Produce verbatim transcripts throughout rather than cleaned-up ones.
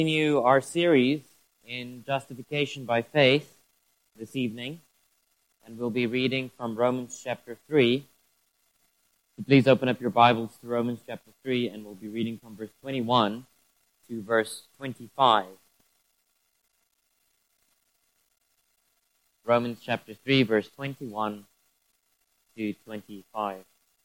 Continue our series in justification by faith this evening, and we'll be reading from Romans chapter three. So please open up your Bibles to Romans chapter three, and we'll be reading from verse twenty-one to verse twenty-five. Romans chapter three, verse twenty-one to twenty-five.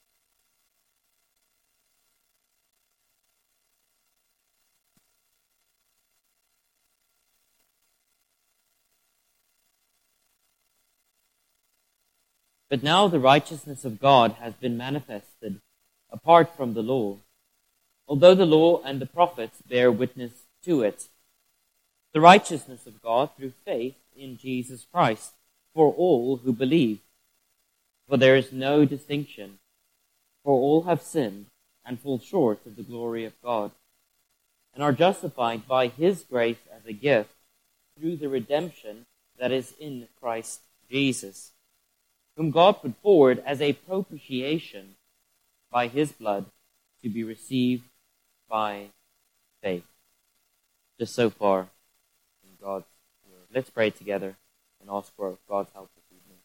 But now the righteousness of God has been manifested apart from the law, although the law and the prophets bear witness to it. The righteousness of God through faith in Jesus Christ for all who believe. For there is no distinction, for all have sinned and fall short of the glory of God, and are justified by His grace as a gift through the redemption that is in Christ Jesus, whom God put forward as a propitiation by His blood to be received by faith. Just so far in God's word. Let's pray together and ask for God's help this evening.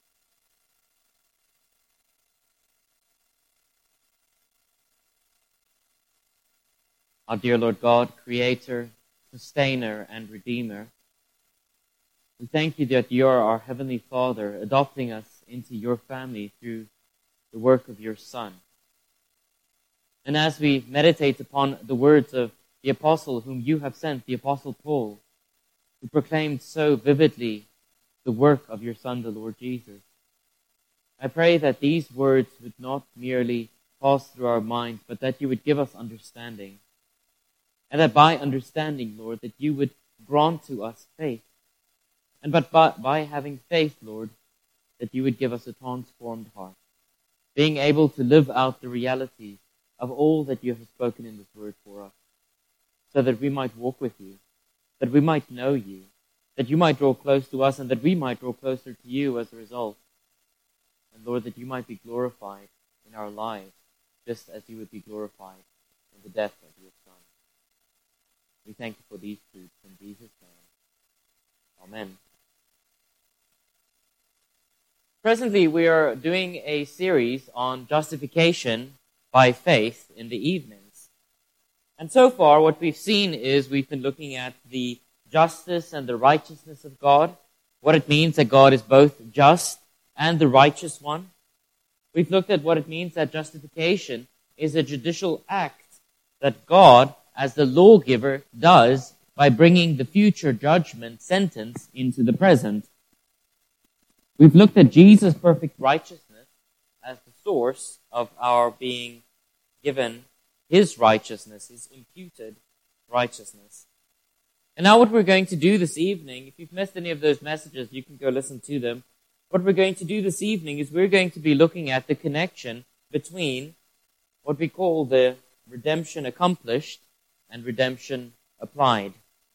Our dear Lord God, Creator, Sustainer, and Redeemer, we thank you that you are our Heavenly Father, adopting us into your family through the work of your Son. And as we meditate upon the words of the apostle whom you have sent, the Apostle Paul, who proclaimed so vividly the work of your Son, the Lord Jesus, I pray that these words would not merely pass through our minds, but that you would give us understanding. And that by understanding, Lord, that you would grant to us faith. And but by, by having faith, Lord, that you would give us a transformed heart, being able to live out the realities of all that you have spoken in this word for us, so that we might walk with you, that we might know you, that you might draw close to us, and that we might draw closer to you as a result. And Lord, that you might be glorified in our lives, just as you would be glorified in the death of your Son. We thank you for these truths in Jesus' name. Amen. Presently, we are doing a series on justification by faith in the evenings. And so far, what we've seen is we've been looking at the justice and the righteousness of God, what it means that God is both just and the righteous one. We've looked at what it means that justification is a judicial act that God, as the lawgiver, does by bringing the future judgment sentence into the present. We've looked at Jesus' perfect righteousness as the source of our being given His righteousness, His imputed righteousness. And now what we're going to do this evening, if you've missed any of those messages, you can go listen to them. What we're going to do this evening is we're going to be looking at the connection between what we call the redemption accomplished and redemption applied.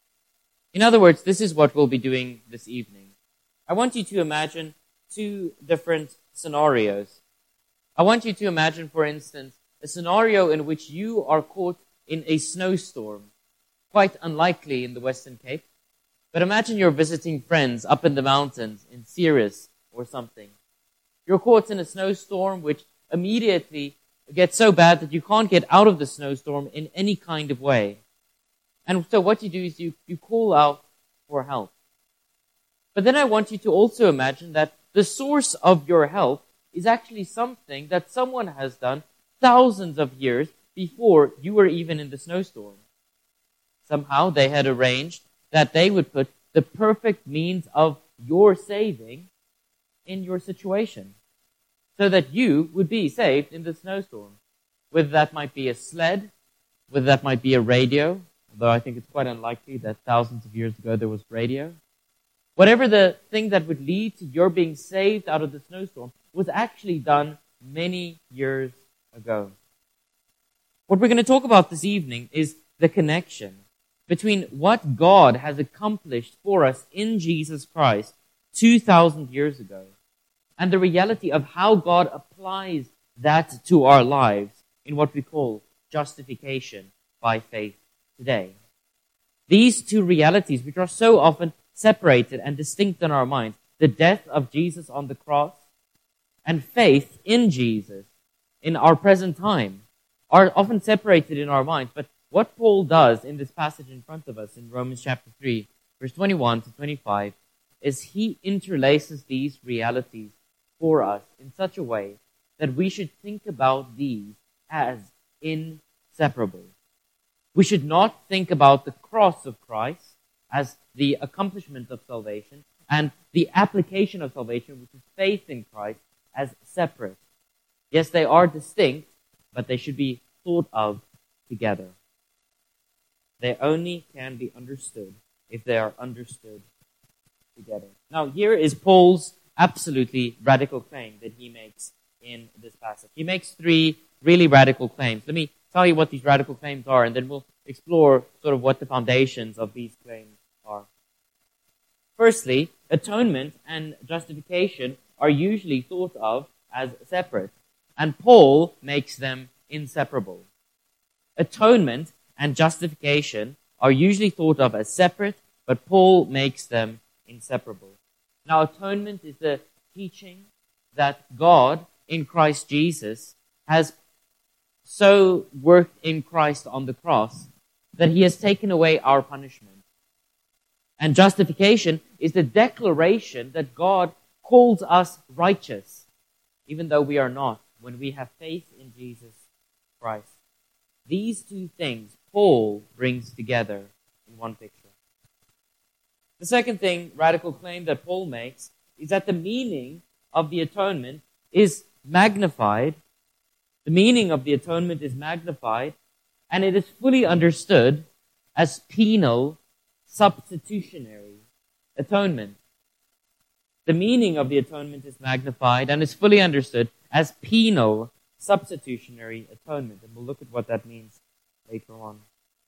In other words, this is what we'll be doing this evening. I want you to imagine two different scenarios. I want you to imagine, for instance, a scenario in which you are caught in a snowstorm. Quite unlikely in the Western Cape. But imagine you're visiting friends up in the mountains in Ceres or something. You're caught in a snowstorm which immediately gets so bad that you can't get out of the snowstorm in any kind of way. And so what you do is you, you call out for help. But then I want you to also imagine that the source of your help is actually something that someone has done thousands of years before you were even in the snowstorm. Somehow they had arranged that they would put the perfect means of your saving in your situation, so that you would be saved in the snowstorm. Whether that might be a sled, whether that might be a radio, although I think it's quite unlikely that thousands of years ago there was radio. Whatever the thing that would lead to your being saved out of the snowstorm was actually done many years ago. What we're going to talk about this evening is the connection between what God has accomplished for us in Jesus Christ two thousand years ago and the reality of how God applies that to our lives in what we call justification by faith today. These two realities, which are so often separated and distinct in our minds, the death of Jesus on the cross and faith in Jesus in our present time, are often separated in our minds. But what Paul does in this passage in front of us in Romans chapter three, verse twenty-one to twenty-five, is he interlaces these realities for us in such a way that we should think about these as inseparable. We should not think about the cross of Christ as the accomplishment of salvation and the application of salvation, which is faith in Christ, as separate. Yes, they are distinct, but they should be thought of together. They only can be understood if they are understood together. Now, here is Paul's absolutely radical claim that he makes in this passage. He makes three really radical claims. Let me tell you what these radical claims are, and then we'll explore sort of what the foundations of these claims are. Firstly, atonement and justification are usually thought of as separate, and Paul makes them inseparable. Atonement and justification are usually thought of as separate, but Paul makes them inseparable. Now, atonement is the teaching that God in Christ Jesus has so worked in Christ on the cross that he has taken away our punishment. And justification is the declaration that God calls us righteous, even though we are not, when we have faith in Jesus Christ. These two things Paul brings together in one picture. The second thing, radical claim that Paul makes, is that the meaning of the atonement is magnified. The meaning of the atonement is magnified, and it is fully understood as penal substitutionary atonement. The meaning of the atonement is magnified and is fully understood as penal substitutionary atonement. And we'll look at what that means later on.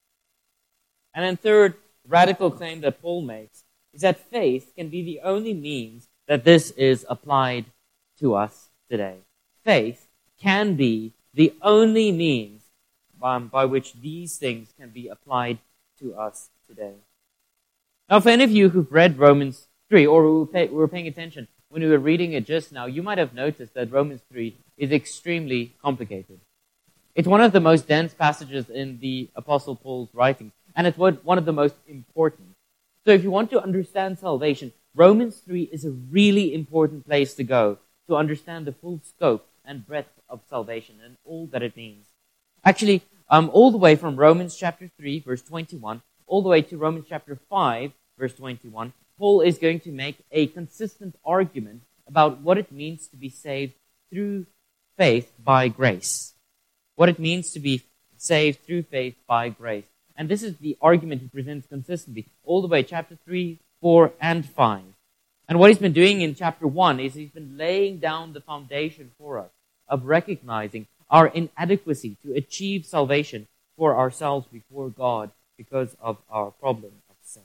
And then third, radical claim that Paul makes is that faith can be the only means that this is applied to us today. Faith can be the only means um, by which these things can be applied to us today. Now, for any of you who've read Romans three, or who pay, were paying attention when we were reading it just now, you might have noticed that Romans three is extremely complicated. It's one of the most dense passages in the Apostle Paul's writings, and it's one of the most important. So if you want to understand salvation, Romans three is a really important place to go to understand the full scope and breadth of salvation and all that it means. Actually, um, all the way from Romans chapter three, verse twenty-one, all the way to Romans chapter five, verse twenty-one, Paul is going to make a consistent argument about what it means to be saved through faith by grace. What it means to be saved through faith by grace. And this is the argument he presents consistently, all the way chapter three, four, and five. And what he's been doing in chapter one is he's been laying down the foundation for us of recognizing our inadequacy to achieve salvation for ourselves before God because of our problem of sin.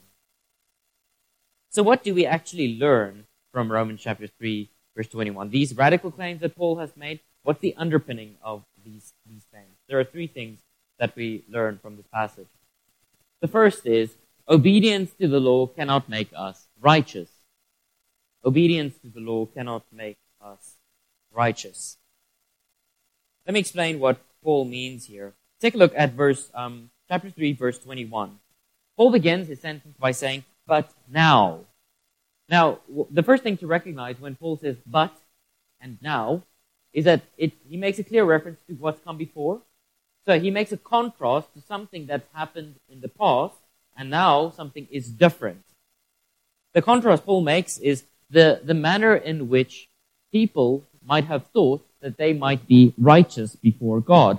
So what do we actually learn from Romans chapter three, verse twenty-one? These radical claims that Paul has made, what's the underpinning of these, these claims? There are three things that we learn from this passage. The first is, obedience to the law cannot make us righteous. Obedience to the law cannot make us righteous. Let me explain what Paul means here. Take a look at verse um, chapter three, verse twenty-one. Paul begins his sentence by saying, but now. Now, w- the first thing to recognize when Paul says but and now is that it, he makes a clear reference to what's come before. So he makes a contrast to something that's happened in the past, and now something is different. The contrast Paul makes is the, the manner in which people might have thought that they might be righteous before God.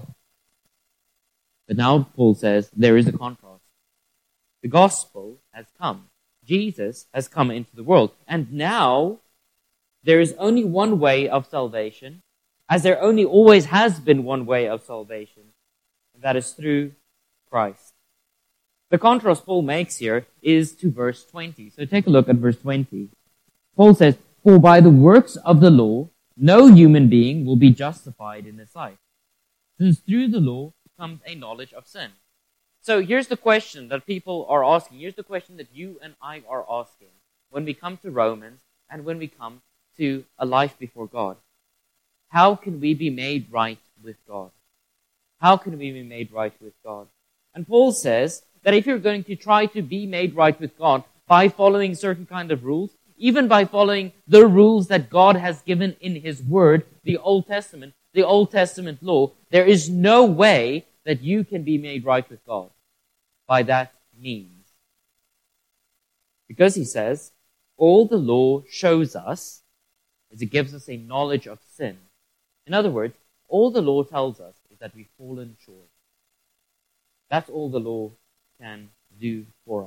But now Paul says there is a contrast. The gospel has come. Jesus has come into the world. And now there is only one way of salvation, as there only always has been one way of salvation, and that is through Christ. The contrast Paul makes here is to verse twenty. So take a look at verse twenty. Paul says, for by the works of the law, no human being will be justified in his sight, since through the law comes a knowledge of sin. So here's the question that people are asking. Here's the question that you and I are asking when we come to Romans and when we come to a life before God. How can we be made right with God? How can we be made right with God? And Paul says that if you're going to try to be made right with God by following certain kind of rules, even by following the rules that God has given in His Word, the Old Testament, the Old Testament law, there is no way that you can be made right with God by that means. Because he says, all the law shows us is it gives us a knowledge of sin. In other words, all the law tells us is that we've fallen short. That's all the law can do for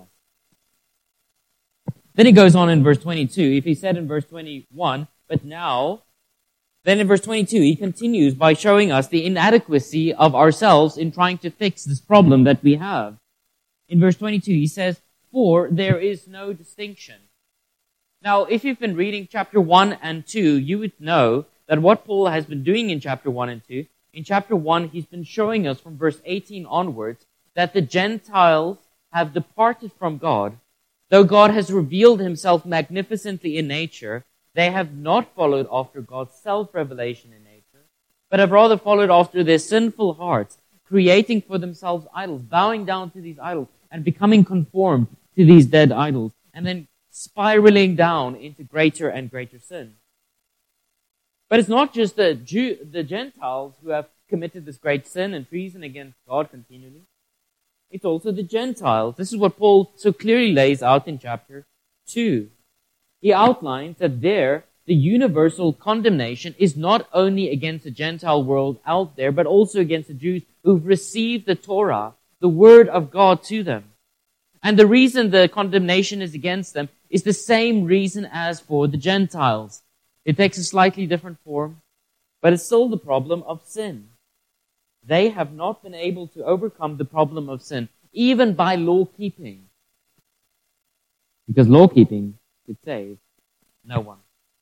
us. Then he goes on in verse twenty-two. If he said in verse twenty-one, but now, then in verse twenty-two, he continues by showing us the inadequacy of ourselves in trying to fix this problem that we have. In verse twenty-two, he says, for there is no distinction. Now, if you've been reading chapter one and two, you would know that what Paul has been doing in chapter one and two, in chapter one, he's been showing us from verse eighteen onwards that the Gentiles have departed from God. Though God has revealed Himself magnificently in nature, they have not followed after God's self-revelation in nature, but have rather followed after their sinful hearts, creating for themselves idols, bowing down to these idols, and becoming conformed to these dead idols, and then spiraling down into greater and greater sin. But it's not just the Jew, the Gentiles who have committed this great sin and treason against God continually. It's also the Gentiles. This is what Paul so clearly lays out in chapter two. He outlines that there, the universal condemnation is not only against the Gentile world out there, but also against the Jews who've received the Torah, the Word of God to them. And the reason the condemnation is against them is the same reason as for the Gentiles. It takes a slightly different form, but it's still the problem of sin. They have not been able to overcome the problem of sin, even by law-keeping. Because law-keeping could save no one.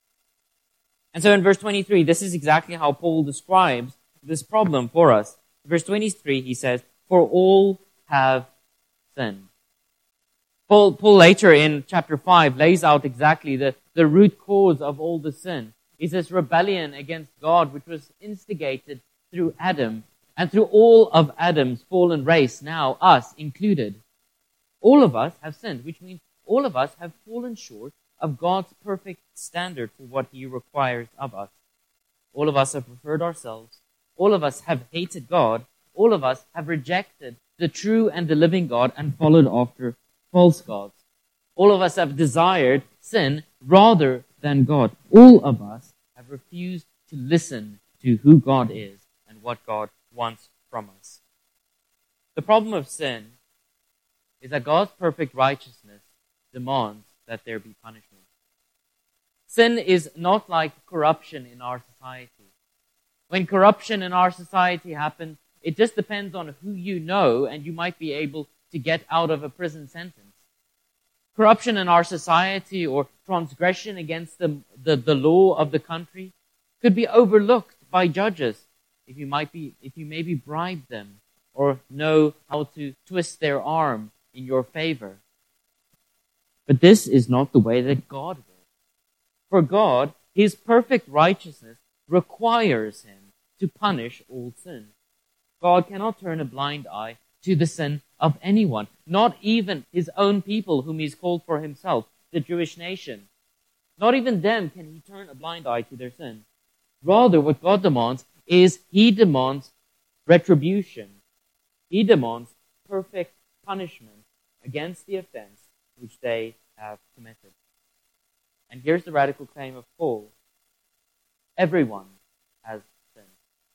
And so in verse twenty-three, this is exactly how Paul describes this problem for us. In verse twenty-three, he says, for all have sinned. Paul, Paul later in chapter five lays out exactly the, the root cause of all the sin. Is this rebellion against God, which was instigated through Adam and through all of Adam's fallen race, now us included. All of us have sinned, which means all of us have fallen short of God's perfect standard for what He requires of us. All of us have preferred ourselves. All of us have hated God. All of us have rejected the true and the living God and followed after false gods. All of us have desired sin rather than God. All of us have refused to listen to who God is and what God wants from us. The problem of sin is that God's perfect righteousness demands that there be punishment. Sin is not like corruption in our society. When corruption in our society happens, it just depends on who you know, and you might be able to get out of a prison sentence. Corruption in our society or transgression against the, the, the law of the country could be overlooked by judges if you might be, if you maybe bribe them or know how to twist their arm in your favor. But this is not the way that God works. For God, His perfect righteousness requires Him to punish all sin. God cannot turn a blind eye to the sin of anyone, not even His own people whom He's called for Himself, the Jewish nation. Not even them can He turn a blind eye to their sin. Rather, what God demands is He demands retribution. He demands perfect punishment against the offense which they have committed. And here's the radical claim of Paul. Everyone has sinned.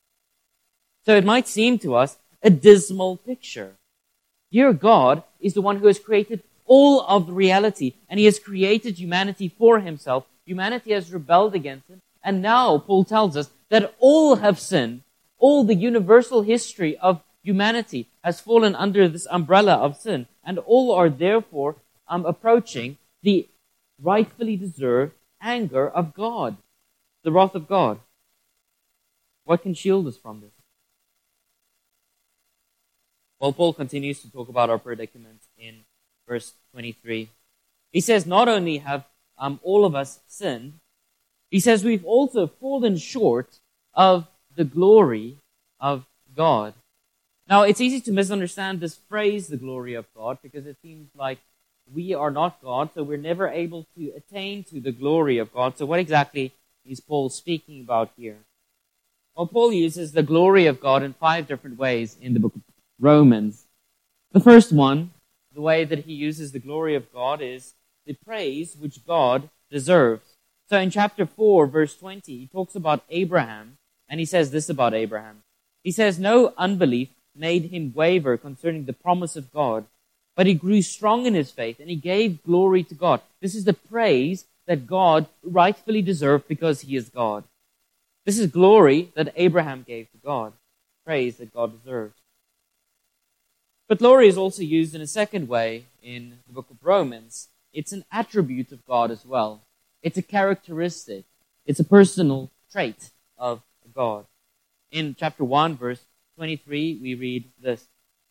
So it might seem to us a dismal picture. Here God is the one who has created all of reality, and He has created humanity for Himself. Humanity has rebelled against Him, and now Paul tells us that all have sinned. All the universal history of humanity has fallen under this umbrella of sin, and all are therefore um, approaching the rightfully deserved anger of God, the wrath of God. What can shield us from this? Well, Paul continues to talk about our predicament in verse twenty-three. He says, not only have um, all of us sinned, he says we've also fallen short of the glory of God. Now, it's easy to misunderstand this phrase, the glory of God, because it seems like we are not God, so we're never able to attain to the glory of God. So what exactly is Paul speaking about here? Well, Paul uses the glory of God in five different ways in the book of Romans. The first one, the way that he uses the glory of God, is the praise which God deserves. So in chapter four, verse twenty, he talks about Abraham, and he says this about Abraham. He says, no unbelief made him waver concerning the promise of God, but he grew strong in his faith, and he gave glory to God. This is the praise that God rightfully deserved because he is God. This is glory that Abraham gave to God, praise that God deserved. But glory is also used in a second way in the book of Romans. It's an attribute of God as well. It's a characteristic. It's a personal trait of God. In chapter one, verse twenty-three, we read this.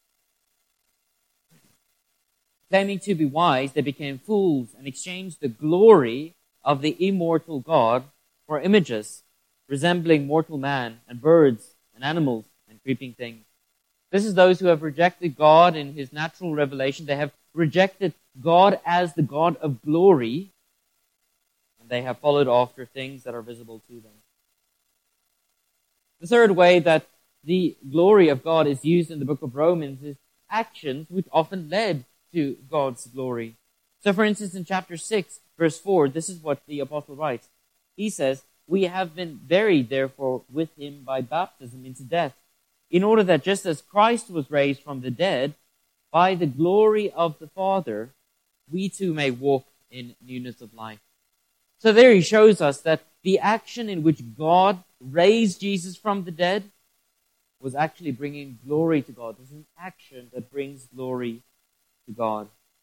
Claiming to be wise, they became fools and exchanged the glory of the immortal God for images, resembling mortal man and birds and animals and creeping things. This is those who have rejected God in his natural revelation. They have rejected God as the God of glory, and they have followed after things that are visible to them. The third way that the glory of God is used in the book of Romans is actions which often led to God's glory. So for instance, in chapter six, verse four, this is what the apostle writes. He says, we have been buried, therefore, with him by baptism into death, in order that just as Christ was raised from the dead by the glory of the Father, we too may walk in newness of life. So there he shows us that the action in which God raised Jesus from the dead was actually bringing glory to God. It's an action that brings glory to God.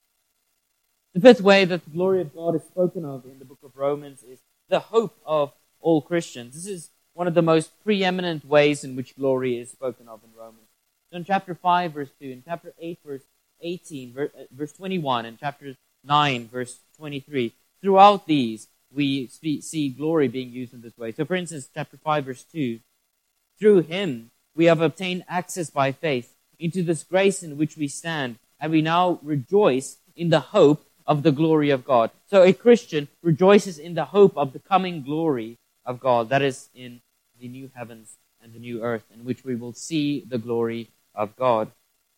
The fifth way that the glory of God is spoken of in the book of Romans is the hope of all Christians. This is one of the most preeminent ways in which glory is spoken of in Romans. So in chapter five, verse two, in chapter eight, verse eighteen, verse twenty-one, and chapter nine, verse twenty-three, throughout these, we see glory being used in this way. So for instance, chapter five, verse two, through him we have obtained access by faith into this grace in which we stand, and we now rejoice in the hope of the glory of God. So a Christian rejoices in the hope of the coming glory of God, that is in the new heavens and the new earth, in which we will see the glory of God.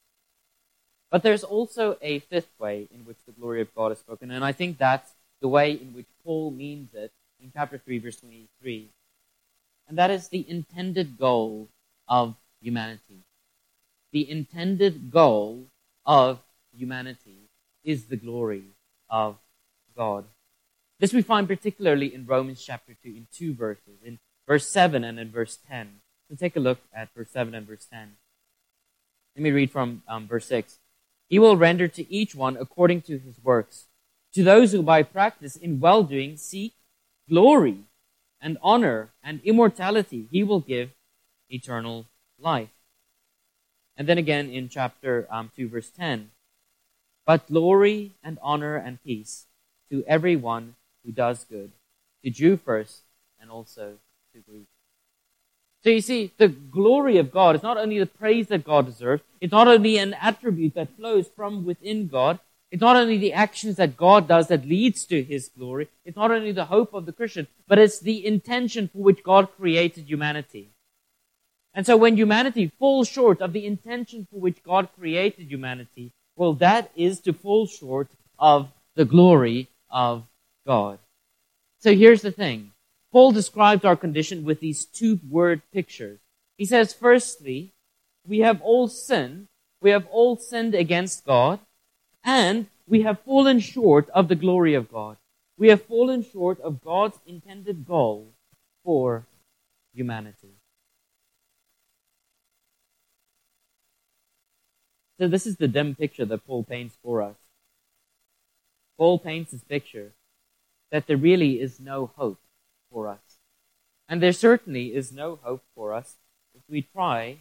But there's also a fifth way in which the glory of God is spoken, and I think that's the way in which Paul means it in chapter three, verse twenty-three. And that is the intended goal of humanity. The intended goal of humanity is the glory of God. This we find particularly in Romans chapter two, in two verses, in verse seven and in verse ten. So take a look at verse seven and verse ten. Let me read from um, verse six. He will render to each one according to his works. To those who by practice in well-doing seek glory and honor and immortality, he will give eternal life. And then again in chapter um, two, verse ten. But glory and honor and peace to everyone who does good, to Jew first and also to Greek. So you see, the glory of God is not only the praise that God deserves, it's not only an attribute that flows from within God, it's not only the actions that God does that leads to his glory, it's not only the hope of the Christian, but it's the intention for which God created humanity. And so when humanity falls short of the intention for which God created humanity, well, that is to fall short of the glory of God. So here's the thing. Paul describes our condition with these two word pictures. He says, firstly, we have all sinned. We have all sinned against God, and we have fallen short of the glory of God. We have fallen short of God's intended goal for humanity. So this is the dim picture that Paul paints for us. Paul paints this picture that there really is no hope for us. And there certainly is no hope for us if we try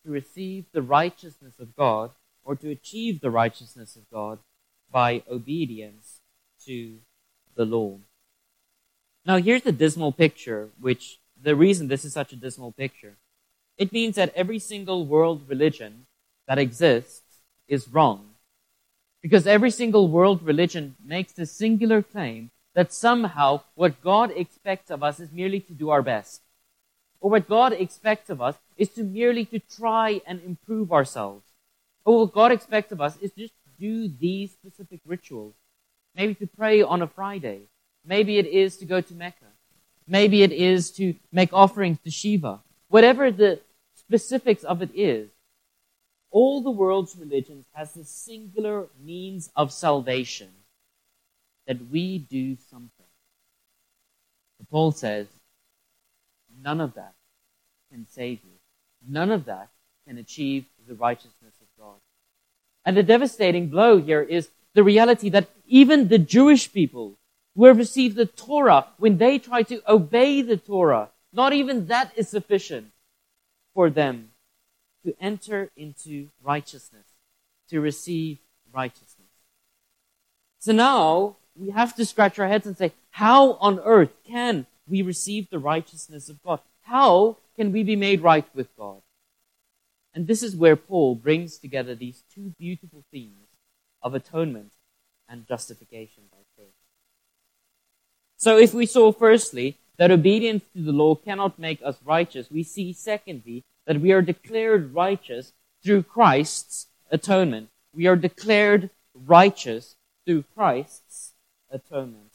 to receive the righteousness of God or to achieve the righteousness of God by obedience to the law. Now here's the dismal picture, which the reason this is such a dismal picture. It means that every single world religion that exists is wrong. Because every single world religion makes the singular claim that somehow what God expects of us is merely to do our best. Or what God expects of us is to merely to try and improve ourselves. Or what God expects of us is just to do these specific rituals. Maybe to pray on a Friday. Maybe it is to go to Mecca. Maybe it is to make offerings to Shiva. Whatever the specifics of it is, all the world's religions has the singular means of salvation, that we do something. But Paul says, none of that can save you. None of that can achieve the righteousness of God. And the devastating blow here is the reality that even the Jewish people who have received the Torah, when they try to obey the Torah, not even that is sufficient for them to enter into righteousness, to receive righteousness. So now we have to scratch our heads and say, how on earth can we receive the righteousness of God? How can we be made right with God? And this is where Paul brings together these two beautiful themes of atonement and justification by faith. So if we saw firstly that obedience to the law cannot make us righteous, we see secondly that we are declared righteous through Christ's atonement. We are declared righteous through Christ's atonement.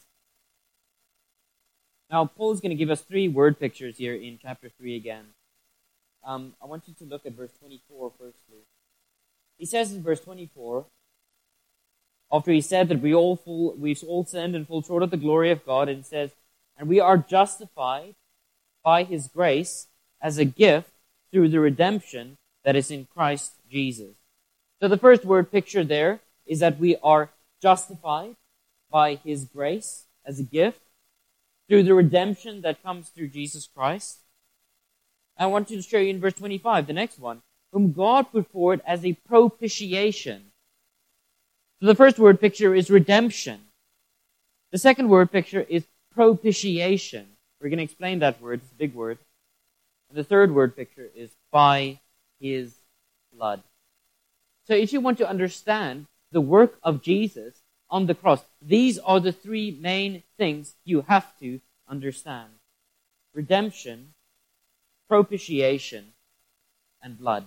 Now, Paul's going to give us three word pictures here in chapter three again. Um, I want you to look at verse twenty-four firstly. He says in verse twenty-four, after he said that we all fall, we've all sinned and fall short of the glory of God, and says, and we are justified by his grace as a gift through the redemption that is in Christ Jesus. So the first word picture there is that we are justified by his grace as a gift through the redemption that comes through Jesus Christ. I want to show you in verse twenty-five, the next one, whom God put forward as a propitiation. So the first word picture is redemption. The second word picture is propitiation. We're going to explain that word. It's a big word. And the third word picture is by his blood. So if you want to understand the work of Jesus on the cross, these are the three main things you have to understand. Redemption, propitiation, and blood.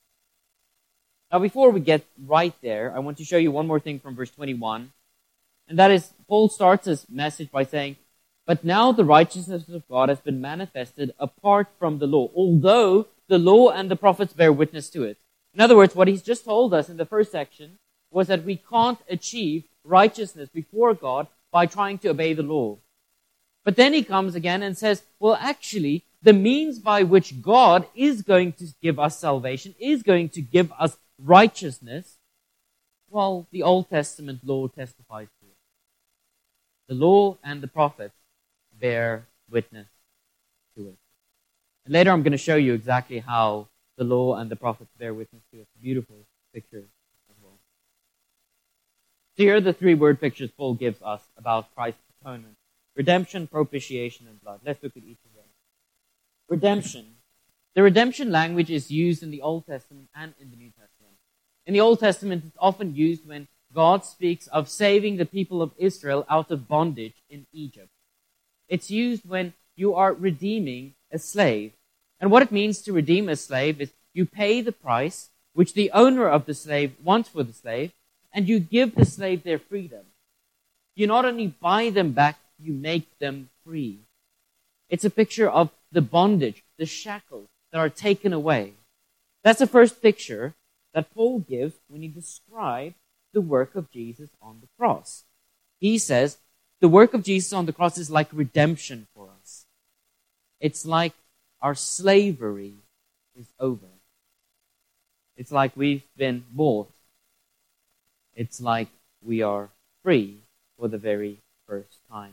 Now before we get right there, I want to show you one more thing from verse twenty-one. And that is, Paul starts his message by saying, but now the righteousness of God has been manifested apart from the law, although the law and the prophets bear witness to it. In other words, what he's just told us in the first section was that we can't achieve righteousness before God by trying to obey the law. But then he comes again and says, well, actually, the means by which God is going to give us salvation, is going to give us righteousness, well, the Old Testament law testifies to it. The law and the prophets bear witness to it. And later I'm going to show you exactly how the law and the prophets bear witness to it. It's a beautiful picture as well. So here are the three word pictures Paul gives us about Christ's atonement. Redemption, propitiation, and blood. Let's look at each of them. Redemption. The redemption language is used in the Old Testament and in the New Testament. In the Old Testament, it's often used when God speaks of saving the people of Israel out of bondage in Egypt. It's used when you are redeeming a slave. And what it means to redeem a slave is you pay the price which the owner of the slave wants for the slave, and you give the slave their freedom. You not only buy them back, you make them free. It's a picture of the bondage, the shackles that are taken away. That's the first picture that Paul gives when he describes the work of Jesus on the cross. He says, the work of Jesus on the cross is like redemption for us. It's like our slavery is over. It's like we've been bought. It's like we are free for the very first time.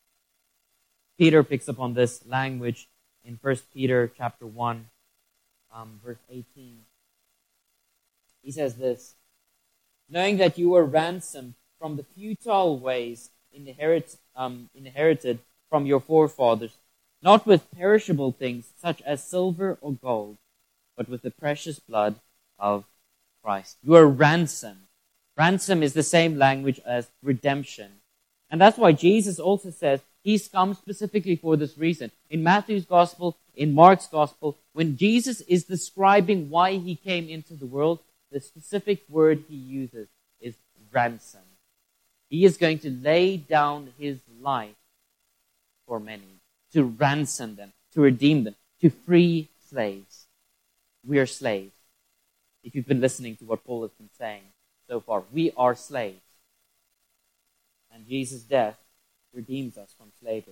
Peter picks up on this language in First Peter chapter one. um, verse eighteen. He says this, knowing that you were ransomed from the futile ways inherit, um, inherited from your forefathers, not with perishable things such as silver or gold, but with the precious blood of Christ. You are ransomed. Ransom is the same language as redemption. And that's why Jesus also says he's come specifically for this reason. In Matthew's gospel, in Mark's gospel, when Jesus is describing why he came into the world, the specific word he uses is ransom. He is going to lay down his life for many, to ransom them, to redeem them, to free slaves. We are slaves. If you've been listening to what Paul has been saying so far, we are slaves. And Jesus' death redeems us from slavery.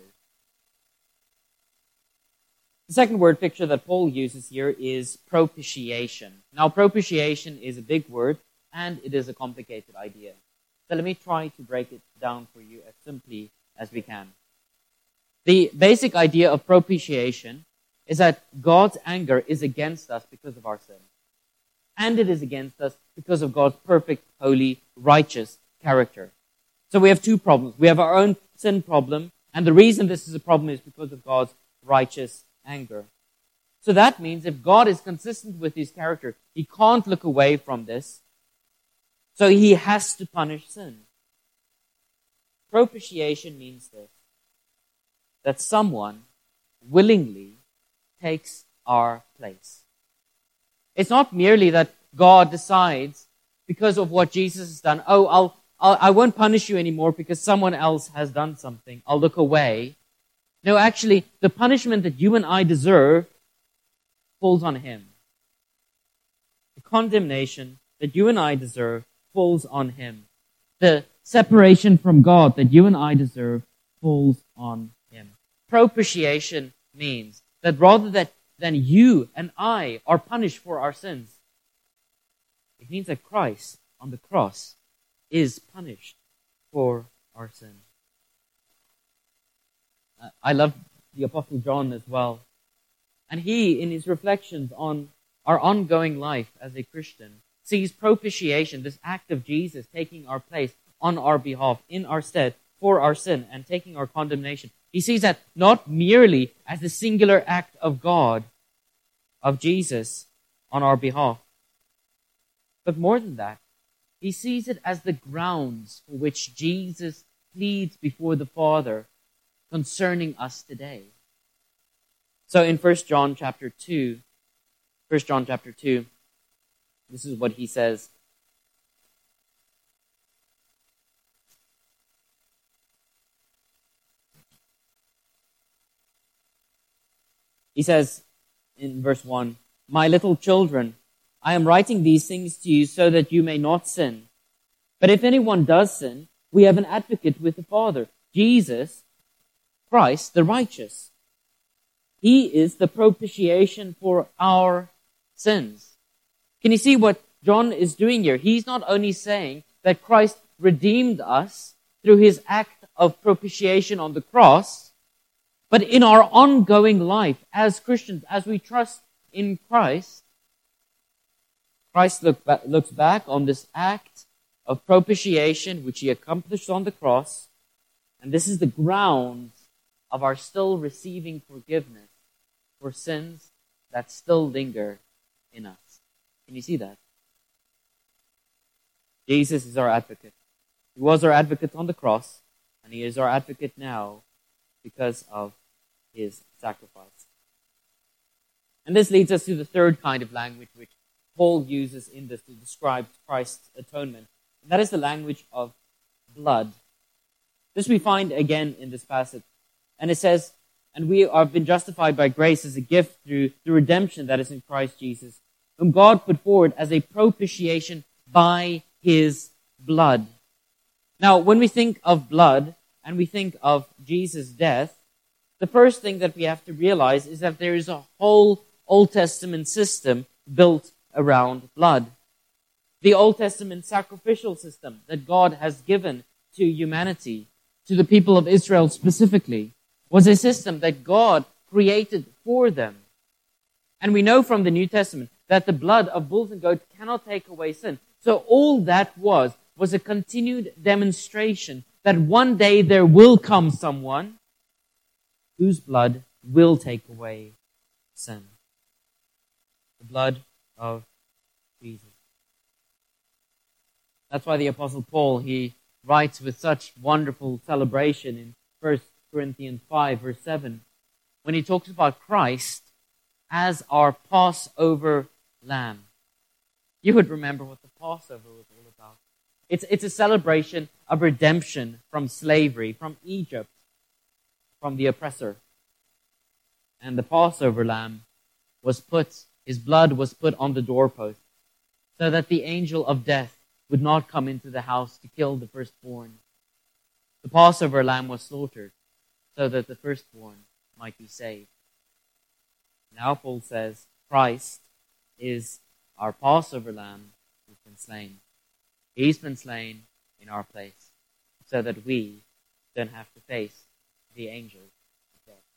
The second word picture that Paul uses here is propitiation. Now, propitiation is a big word, and it is a complicated idea. So let me try to break it down for you as simply as we can. The basic idea of propitiation is that God's anger is against us because of our sin. And it is against us because of God's perfect, holy, righteous character. So we have two problems. We have our own sin problem, and the reason this is a problem is because of God's righteous anger. So that means if God is consistent with his character, he can't look away from this. So he has to punish sin. Propitiation means this, that someone willingly takes our place. It's not merely that God decides, because of what Jesus has done, oh, I'll, I'll, I won't punish you anymore because someone else has done something. I'll look away. No, actually, the punishment that you and I deserve falls on him. The condemnation that you and I deserve falls on him. The separation from God that you and I deserve falls on him. Propitiation means that rather that, than you and I are punished for our sins, it means that Christ on the cross is punished for our sin. Uh, I love the Apostle John as well. And he, in his reflections on our ongoing life as a Christian, sees propitiation, this act of Jesus taking our place on our behalf, in our stead, for our sin, and taking our condemnation. He sees that not merely as the singular act of God, of Jesus, on our behalf, but more than that, he sees it as the grounds for which Jesus pleads before the Father concerning us today. So in First John chapter two, First John chapter two, this is what he says. He says in verse one, "My little children, I am writing these things to you so that you may not sin. But if anyone does sin, we have an advocate with the Father, Jesus Christ the righteous. He is the propitiation for our sins." Can you see what John is doing here? He's not only saying that Christ redeemed us through his act of propitiation on the cross, but in our ongoing life as Christians, as we trust in Christ, Christ look back, looks back on this act of propitiation which he accomplished on the cross, and this is the grounds of our still receiving forgiveness for sins that still linger in us. Can you see that? Jesus is our advocate. He was our advocate on the cross, and he is our advocate now because of his sacrifice. And this leads us to the third kind of language which Paul uses in this to describe Christ's atonement. And that is the language of blood. This we find again in this passage. And it says, "And we have been justified by grace as a gift through the redemption that is in Christ Jesus, whom God put forward as a propitiation by his blood." Now, when we think of blood and we think of Jesus' death, the first thing that we have to realize is that there is a whole Old Testament system built around blood. The Old Testament sacrificial system that God has given to humanity, to the people of Israel specifically, was a system that God created for them. And we know from the New Testament that the blood of bulls and goats cannot take away sin. So all that was, was a continued demonstration that one day there will come someone whose blood will take away sin. The blood of Jesus. That's why the Apostle Paul, he writes with such wonderful celebration in First Corinthians five, verse seven, when he talks about Christ as our Passover lamb. You would remember what the Passover was all about. It's, it's a celebration of redemption from slavery, from Egypt, from the oppressor. And the Passover lamb was put, his blood was put on the doorpost so that the angel of death would not come into the house to kill the firstborn. The Passover lamb was slaughtered so that the firstborn might be saved. Now Paul says Christ is our Passover lamb who's been slain. He's been slain in our place so that we don't have to face the angels of death.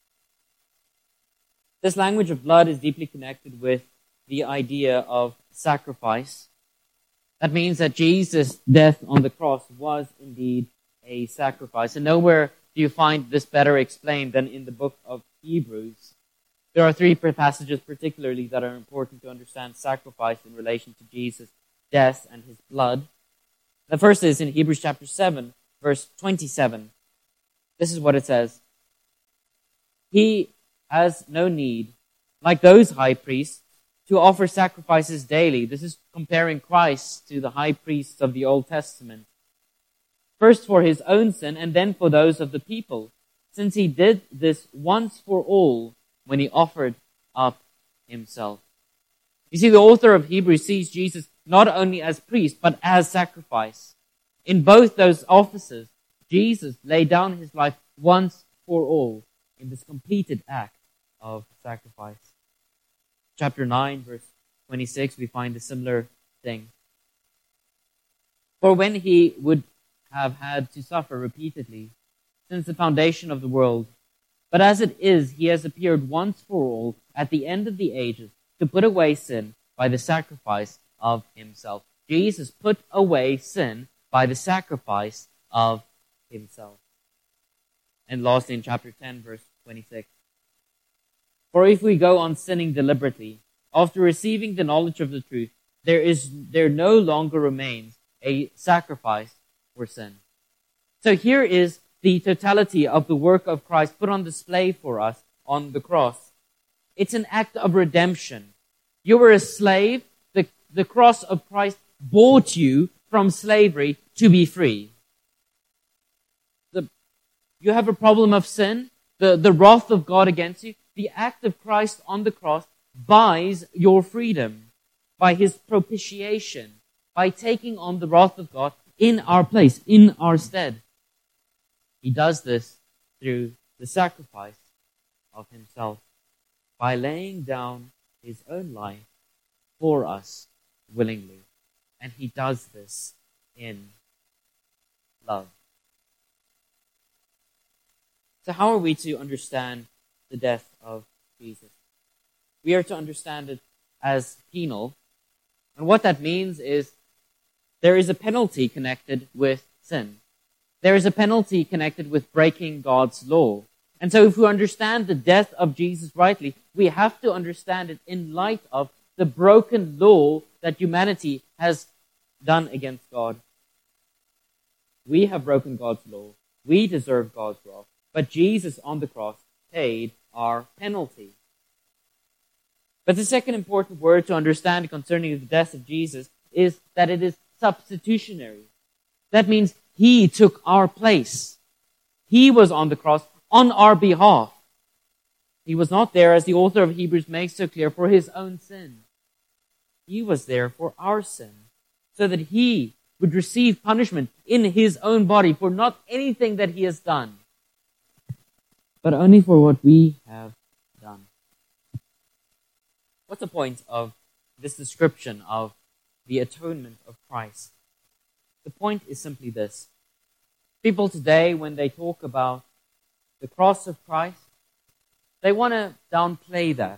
This language of blood is deeply connected with the idea of sacrifice. That means that Jesus' death on the cross was indeed a sacrifice. And nowhere do you find this better explained than in the book of Hebrews. There are three passages particularly that are important to understand sacrifice in relation to Jesus' death and his blood. The first is in Hebrews chapter seven, verse twenty-seven. This is what it says. He has no need, like those high priests, to offer sacrifices daily. This is comparing Christ to the high priests of the Old Testament. First for his own sin and then for those of the people, since he did this once for all when he offered up himself. You see, the author of Hebrews sees Jesus not only as priest, but as sacrifice. In both those offices, Jesus laid down his life once for all in this completed act of sacrifice. Chapter nine, verse twenty-six, we find a similar thing. For when he would have had to suffer repeatedly since the foundation of the world, but as it is, he has appeared once for all at the end of the ages to put away sin by the sacrifice of himself. Jesus put away sin by the sacrifice of himself. And lastly, in chapter ten, verse twenty-six. For if we go on sinning deliberately, after receiving the knowledge of the truth, there is there no longer remains a sacrifice for sin. So here is the totality of the work of Christ put on display for us on the cross. It's an act of redemption. You were a slave. The, the cross of Christ bought you from slavery to be free. The, you have a problem of sin, the, the wrath of God against you. The act of Christ on the cross buys your freedom by his propitiation, by taking on the wrath of God in our place, in our stead. He does this through the sacrifice of himself, by laying down his own life for us willingly. And he does this in love. So how are we to understand the death of Jesus? We are to understand it as penal. And what that means is there is a penalty connected with sin. There is a penalty connected with breaking God's law. And so if we understand the death of Jesus rightly, we have to understand it in light of the broken law that humanity has done against God. We have broken God's law. We deserve God's wrath. But Jesus on the cross paid our penalty. But the second important word to understand concerning the death of Jesus is that it is substitutionary. That means he took our place. He was on the cross on our behalf. He was not there, as the author of Hebrews makes so clear, for his own sin. He was there for our sin, so that he would receive punishment in his own body for not anything that he has done, but only for what we have done. What's the point of this description of the atonement of Christ? The point is simply this. People today, when they talk about the cross of Christ, they want to downplay that.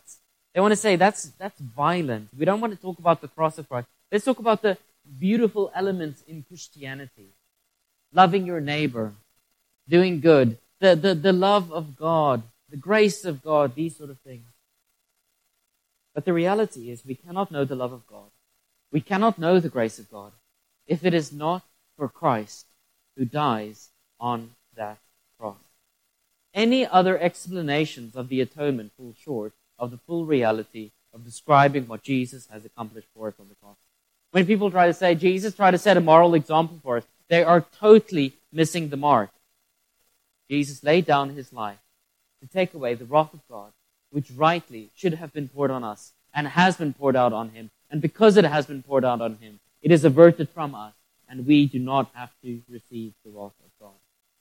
They want to say that's that's violent. We don't want to talk about the cross of Christ. Let's talk about the beautiful elements in Christianity. Loving your neighbor, doing good, the, the, the love of God, the grace of God, these sort of things. But the reality is we cannot know the love of God. We cannot know the grace of God if it is not for Christ who dies on that cross. Any other explanations of the atonement fall short of the full reality of describing what Jesus has accomplished for us on the cross. When people try to say, Jesus tried to set a moral example for us, they are totally missing the mark. Jesus laid down his life to take away the wrath of God, which rightly should have been poured on us and has been poured out on him. And because it has been poured out on him, it is averted from us, and we do not have to receive the wrath of God.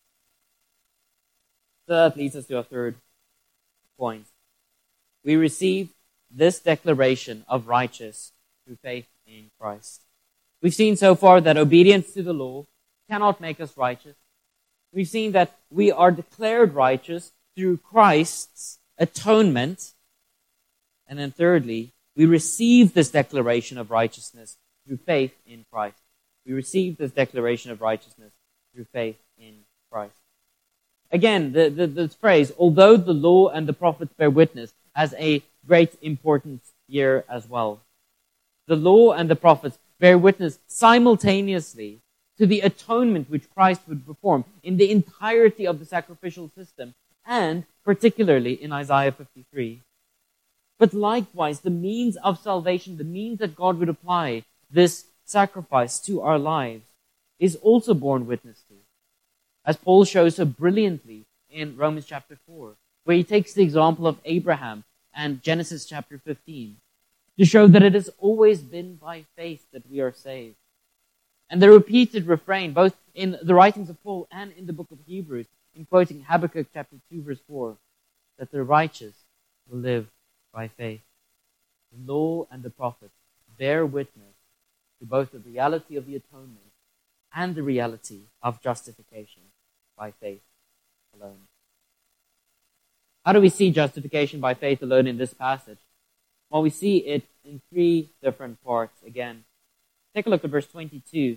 So that leads us to our third point. We receive this declaration of righteous through faith in Christ. We've seen so far that obedience to the law cannot make us righteous. We've seen that we are declared righteous through Christ's atonement. And then thirdly, we receive this declaration of righteousness through faith in Christ. We receive this declaration of righteousness through faith in Christ. Again, the, the, the phrase, although the law and the prophets bear witness, has a great importance here as well. The law and the prophets bear witness simultaneously to the atonement which Christ would perform in the entirety of the sacrificial system, and particularly in Isaiah fifty-three. But likewise, the means of salvation, the means that God would apply this sacrifice to our lives, is also borne witness to. As Paul shows so brilliantly in Romans chapter four, where he takes the example of Abraham and Genesis chapter fifteen, to show that it has always been by faith that we are saved. And the repeated refrain, both in the writings of Paul and in the book of Hebrews, in quoting Habakkuk chapter two, verse four, that the righteous will live by faith. The law and the prophets bear witness to both the reality of the atonement and the reality of justification by faith alone. How do we see justification by faith alone in this passage? Well, we see it in three different parts again. Take a look at verse twenty-two.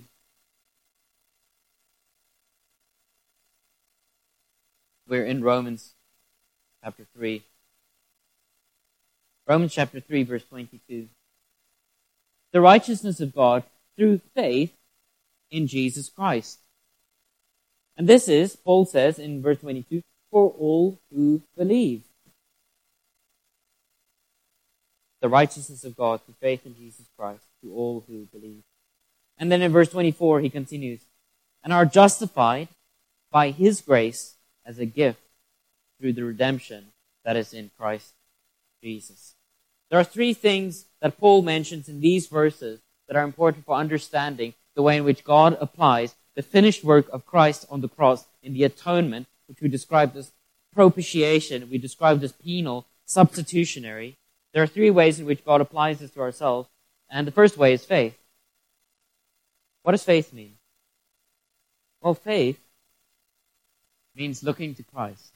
We're in Romans chapter three. Romans chapter three, verse twenty-two. The righteousness of God through faith in Jesus Christ. And this is, Paul says in verse twenty-two, for all who believe. The righteousness of God through faith in Jesus Christ to all who believe. And then in verse twenty-four, he continues, and are justified by his grace as a gift through the redemption that is in Christ Jesus. There are three things that Paul mentions in these verses that are important for understanding the way in which God applies the finished work of Christ on the cross in the atonement, which we described as propitiation, we described as penal, substitutionary. There are three ways in which God applies this to ourselves, and the first way is faith. What does faith mean? Well, faith means looking to Christ.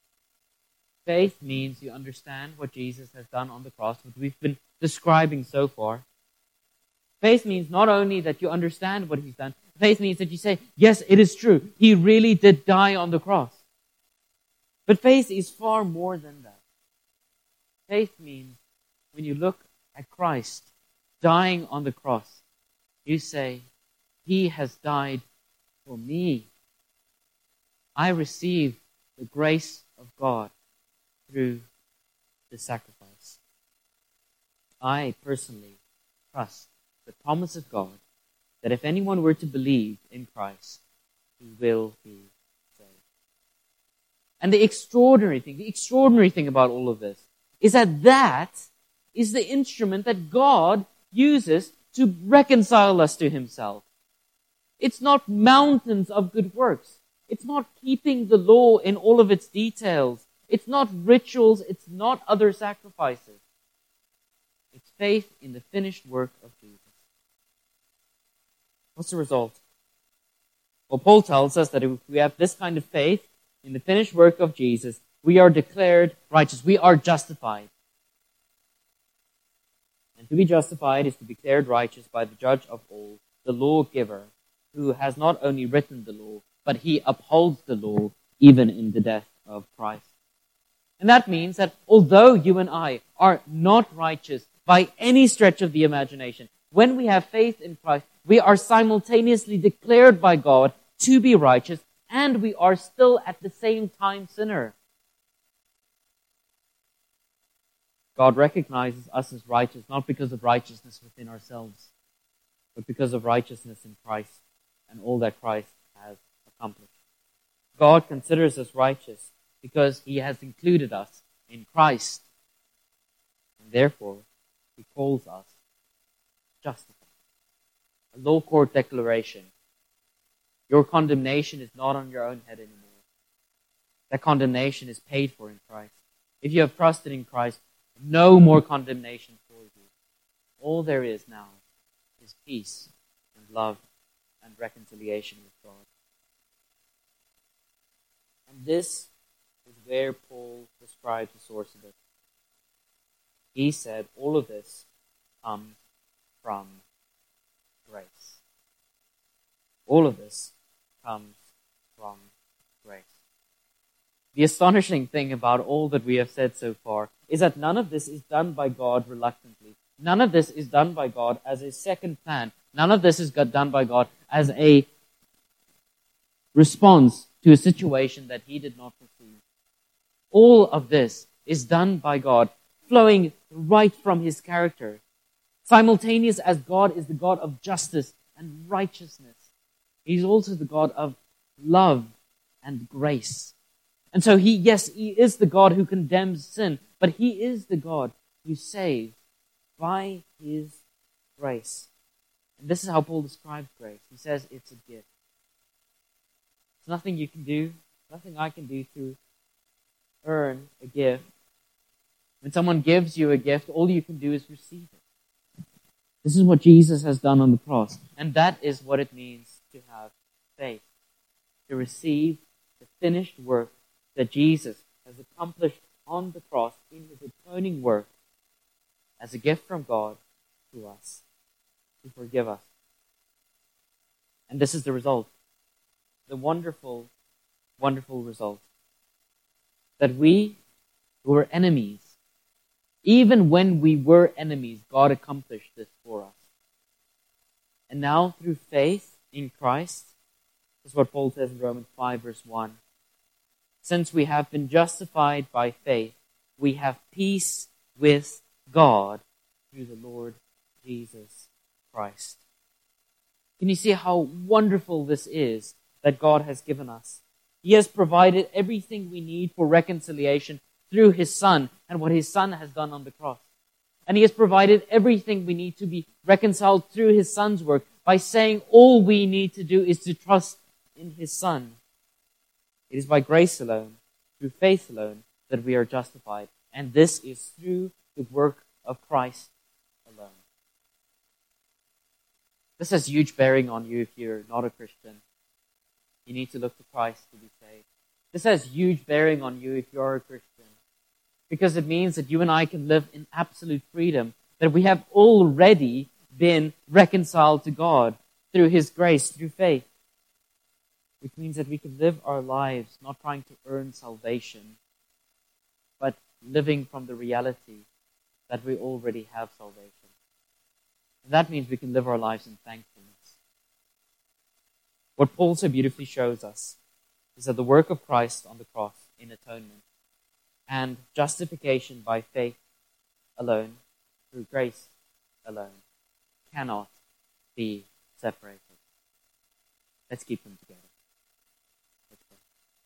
Faith means you understand what Jesus has done on the cross, what we've been describing so far. Faith means not only that you understand what he's done, faith means that you say, yes, it is true. He really did die on the cross. But faith is far more than that. Faith means when you look at Christ dying on the cross, you say, he has died for me. I receive the grace of God through the sacrifice. I personally trust the promise of God that if anyone were to believe in Christ, he will be saved. And the extraordinary thing, the extraordinary thing about all of this is that that is the instrument that God uses to reconcile us to himself. It's not mountains of good works. It's not keeping the law in all of its details. It's not rituals. It's not other sacrifices. It's faith in the finished work of Jesus. What's the result? Well, Paul tells us that if we have this kind of faith in the finished work of Jesus, we are declared righteous. We are justified. To be justified is to be declared righteous by the judge of all, the lawgiver, who has not only written the law, but he upholds the law even in the death of Christ. And that means that although you and I are not righteous by any stretch of the imagination, when we have faith in Christ, we are simultaneously declared by God to be righteous, and we are still at the same time sinner. God recognizes us as righteous, not because of righteousness within ourselves, but because of righteousness in Christ and all that Christ has accomplished. God considers us righteous because he has included us in Christ. And therefore, he calls us justified. A law court declaration. Your condemnation is not on your own head anymore. That condemnation is paid for in Christ. If you have trusted in Christ, no more condemnation for you. All there is now is peace and love and reconciliation with God. And this is where Paul describes the source of it. He said all of this comes from grace. All of this comes from grace. The astonishing thing about all that we have said so far is that none of this is done by God reluctantly. None of this is done by God as a second plan. None of this is done by God as a response to a situation that he did not foresee. All of this is done by God, flowing right from his character. Simultaneous as God is the God of justice and righteousness, he's also the God of love and grace. And so he, yes, he is the God who condemns sin, but he is the God who saves by his grace. And this is how Paul describes grace. He says it's a gift. It's nothing you can do, nothing I can do to earn a gift. When someone gives you a gift, all you can do is receive it. This is what Jesus has done on the cross. And that is what it means to have faith. To receive the finished work that Jesus has accomplished on the cross in his atoning work as a gift from God to us, to forgive us. And this is the result. The wonderful, wonderful result. That we who were enemies, even when we were enemies, God accomplished this for us. And now through faith in Christ, this is what Paul says in Romans five verse one. Since we have been justified by faith, we have peace with God through the Lord Jesus Christ. Can you see how wonderful this is that God has given us? He has provided everything we need for reconciliation through his Son and what his Son has done on the cross. And he has provided everything we need to be reconciled through his Son's work by saying all we need to do is to trust in his Son. It is by grace alone, through faith alone, that we are justified. And this is through the work of Christ alone. This has huge bearing on you if you're not a Christian. You need to look to Christ to be saved. This has huge bearing on you if you're a Christian. Because it means that you and I can live in absolute freedom. That we have already been reconciled to God through his grace, through faith. Which means that we can live our lives not trying to earn salvation, but living from the reality that we already have salvation. And that means we can live our lives in thankfulness. What Paul so beautifully shows us is that the work of Christ on the cross in atonement and justification by faith alone, through grace alone, cannot be separated. Let's keep them together. Let's pray.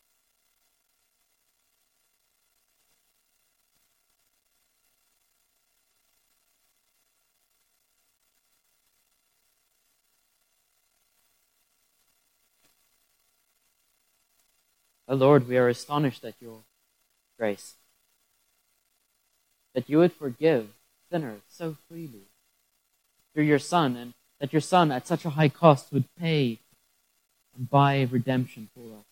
Oh Lord, we are astonished at your grace. That you would forgive sinners so freely through your Son, and that your Son at such a high cost would pay and buy redemption for us.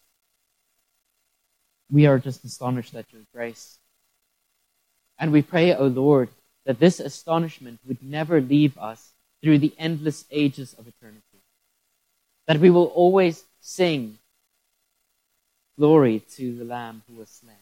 We are just astonished at your grace. And we pray, O Lord, that this astonishment would never leave us through the endless ages of eternity. That we will always sing glory to the Lamb who was slain.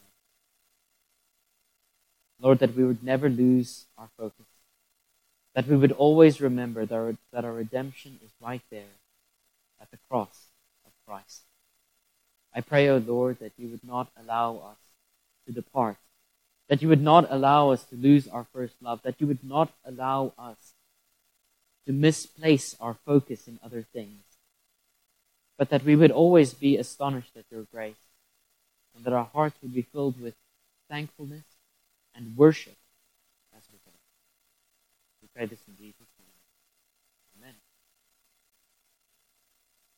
Lord, that we would never lose our focus. That we would always remember that our, that our redemption is right there at the cross of Christ. I pray, O Lord, that you would not allow us to depart, that you would not allow us to lose our first love, that you would not allow us to misplace our focus in other things, but that we would always be astonished at your grace, and that our hearts would be filled with thankfulness and worship as we go. We pray this in Jesus' name.